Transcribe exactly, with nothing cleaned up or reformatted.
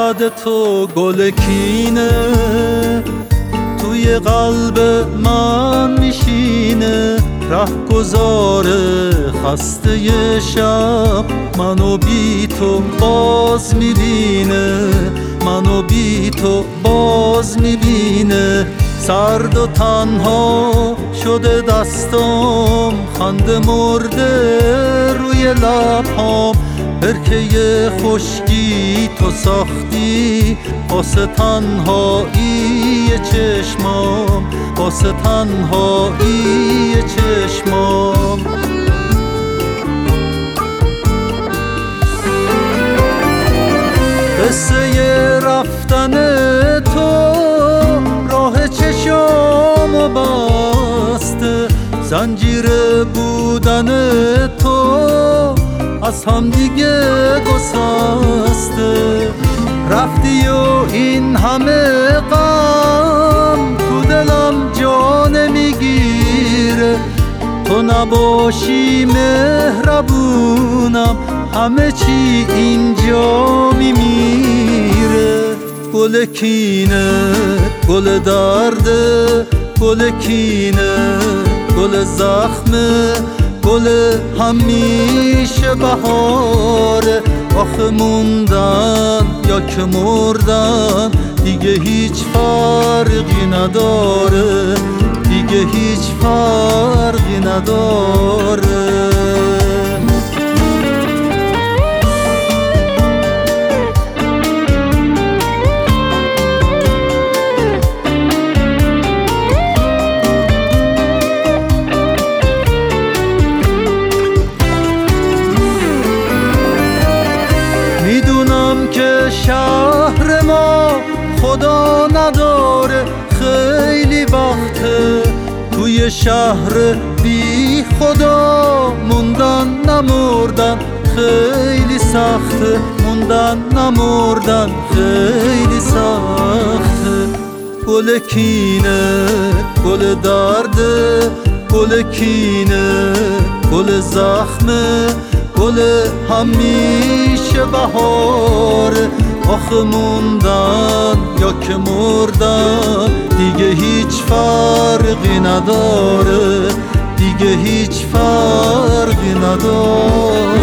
بعد تو گل کینه توی قلب من میشینه، رهگذار خسته شب منو بی تو باز میبینه، منو بی تو باز میبینه. سرد و تنها شده دستام، خنده مرده روی لبهام، برکه خشکی تو ساختی واسه تنهایی چشمام، واسه تنهایی چشمام. قصه رفتن تو راه چشامو بسته، زنجیر بودن تو از هم دیگه گسسته. رفتی و این همه غم تو دلم جا نمیگیره، تو نباشی مهربونم همه چی اینجا میمیره. گل کینه گل درده، گل کینه گل زخمه، گل همیشه بهاره. آخه موندن یا که مردن دیگه هیچ فرقی نداره، دیگه هیچ فرقی نداره. میدونم که شهر ما خدا نداره، خیلی وقته توی شهر بی خدا موندن نمردن خیلی سخته، موندن نمردن خیلی سخته. گل کینه گل درده، گل کینه گل زخمه، گل همیشه بهاره. آخه موندن یا که مردن دیگه هیچ فرقی نداره، دیگه هیچ فرقی نداره.